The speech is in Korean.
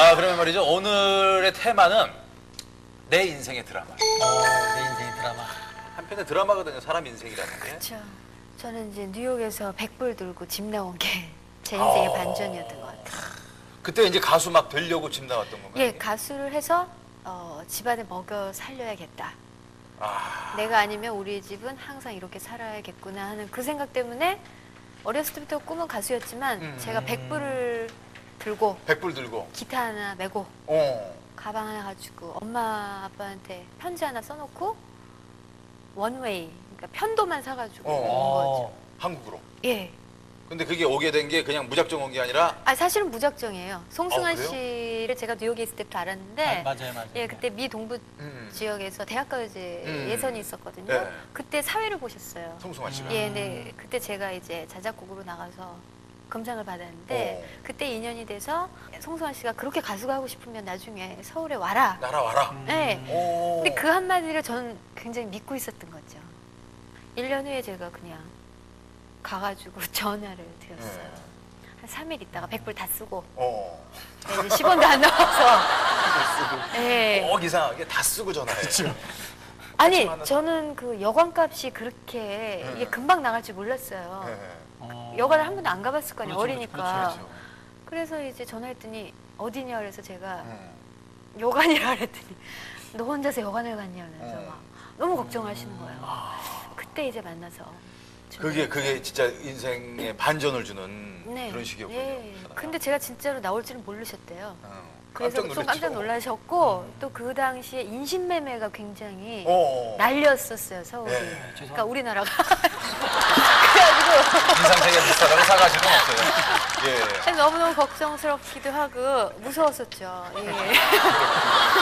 그러면 말이죠. 오늘의 테마는 내 인생의 드라마. 내 인생의 드라마. 한편의 드라마거든요. 사람 인생이라는 게. 그렇죠. 저는 이제 뉴욕에서 100불 들고 집 나온 게 제 인생의 반전이었던 것 같아요. 그때 이제 가수 막 되려고 집 나왔던 건가요? 예, 가수를 해서 집안을 먹여 살려야겠다. 아, 내가 아니면 우리 집은 항상 이렇게 살아야겠구나 하는 그 생각 때문에 어렸을 때부터 꿈은 가수였지만 제가 100불을 들고 100불 들고. 기타 하나 메고 어. 가방 하나 가지고 엄마 아빠한테 편지 하나 써놓고 원웨이, 그러니까 편도만 사가지고 온 거죠. 한국으로. 예. 근데 그게 오게 된 게 그냥 무작정 온 게 아니라. 사실은 무작정이에요. 송승환 그래요? 씨를 제가 뉴욕에 있을 때부터 알았는데 맞아요. 예, 그때 미 동부 지역에서 대학가요제 예선이 있었거든요. 네. 그때 사회를 보셨어요. 송승환 씨가. 예, 네. 그때 제가 이제 자작곡으로 나가서 금상을 받았는데 그때 인연이 돼서 송승환 씨가 그렇게 가수가 하고 싶으면 나중에 서울에 와라. 날아와라. 네. 오. 근데 그 한마디를 저는 굉장히 믿고 있었던 거죠. 1년 후에 제가 그냥 가가지고 전화를 드렸어요. 한 3일 있다가 100불 다 쓰고 네, 이제 10원도 안 나와서 네. 이상하게 다 쓰고 전화해요. 아니 저는 그 여관값이 그렇게 이게 금방 나갈 줄 몰랐어요. 여관을 한 번도 안 가봤을 거 아니에요. 그렇죠, 어리니까. 그렇죠. 그래서 이제 전화했더니 어디냐 그래서 제가 여관이라 그랬더니 너 혼자서 여관을 갔냐면서 막 너무 걱정하시는 거예요. 그때 이제 만나서 그게 진짜 인생에 반전을 주는 네. 그런 식이었군요. 예. 근데 제가 진짜로 나올 줄은 모르셨대요. 그래서 깜짝 좀 깜짝 놀랐죠. 놀라셨고 또 그 당시에 인신매매가 굉장히 어. 난리였었어요, 서울이. 네. 그러니까 우리나라가. 인상되게 비싸다고 사가지는 없어요. 예. 너무너무 걱정스럽기도 하고 무서웠었죠. 예.